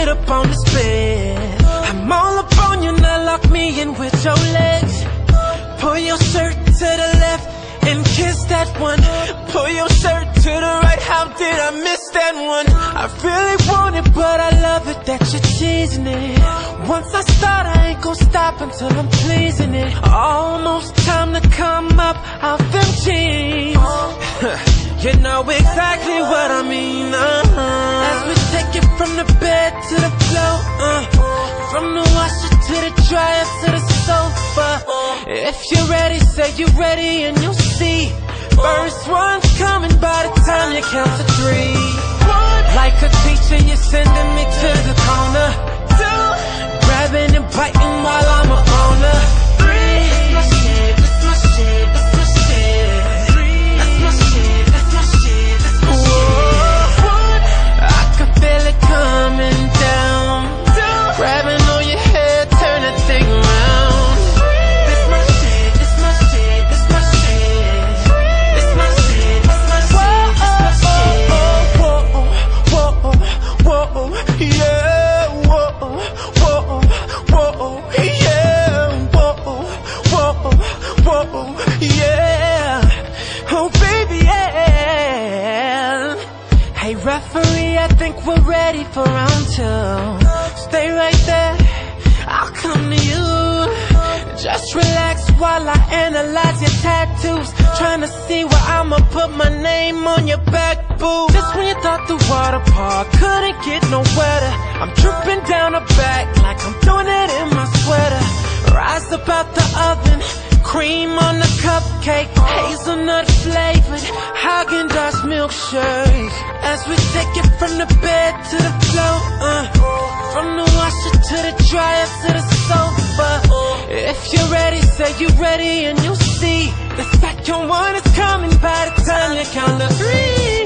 up on this bed. I'm all up on you, now lock me in with your legs. Pull your shirt to the left and kiss that one. Pull your shirt to the right, how did I miss that one? I really want it, but I love it that you're teasing it. Once I start, I ain't gon' stop until I'm pleasing it. Almost time to come up out them jeans. You know exactly what I mean, As we take it from the bed to the floor, from the washer to the dryer to the sofa. If you're ready, say you're ready and you'll see. First one's coming by the time you count to 3. Like a teacher, you're sending me to the corner. 2, grabbing and biting while I'm a owner. 3, that's my shit, that's my shit, that's my shit. 3, that's my shit, that's my shit, that's my shit. I can feel it coming down. 2, grabbing on your head, turn that thing around. This my shit, this my shit, this my shit. This my shit, this my shit, this my shit. Whoa, whoa, whoa, yeah, whoa, whoa, whoa, yeah, whoa, whoa, whoa, yeah. Oh baby, yeah. Hey referee, I think we're ready for round 2. Stay right there, I'll come to you. Just relax while I analyze your tattoos. Trying to see where I'ma put my name on your back, boo. Just when you thought the water park couldn't get no wetter, I'm dripping down the back like I'm doing it in my sweater. Rise up out the oven, cream on the cupcake, hazelnut flavored Häagen-Dazs milkshake. As we take it from the bed to the floor, from the washer to the dryer to the sofa. If you're ready, say you're ready and you'll see. The second one is coming by the time you count to 3.